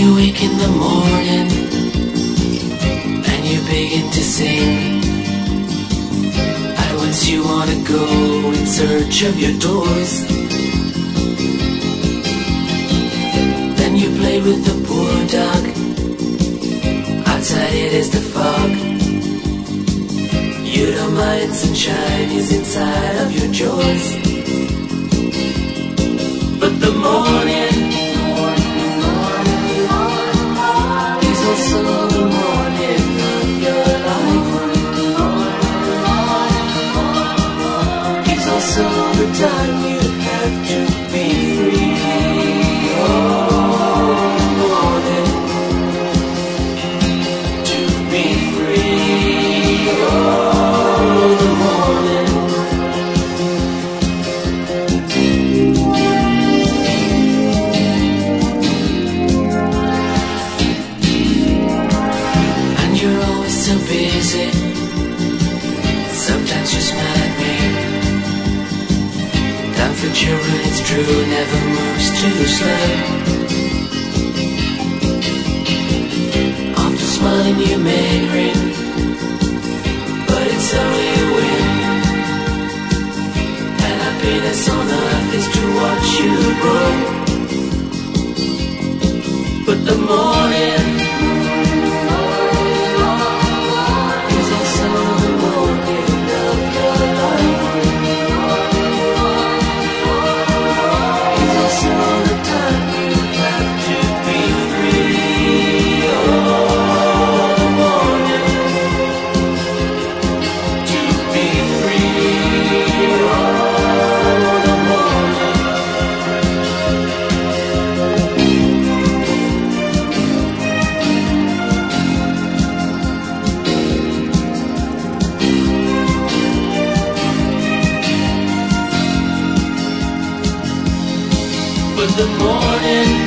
you wake in the morning and you begin to sing, at once you wanna go in search of your toys. Then you play with the poor dog, outside it is the fog. You don't mind sunshine is inside of your joys. But the morning is also the morning of your life. It's also the time you have to be free. Oh, the morning to be free. Oh, the morning. And you're always so busy, sometimes you smile at me. Time for children, it's true, never moves too slow. After smiling you may grin, but it's only a win. And happiness on earth is to watch you grow. But the morning is also the morning of your life. It's also the time you have to be free. Oh, the morning to be free. Oh, the morning. But the morning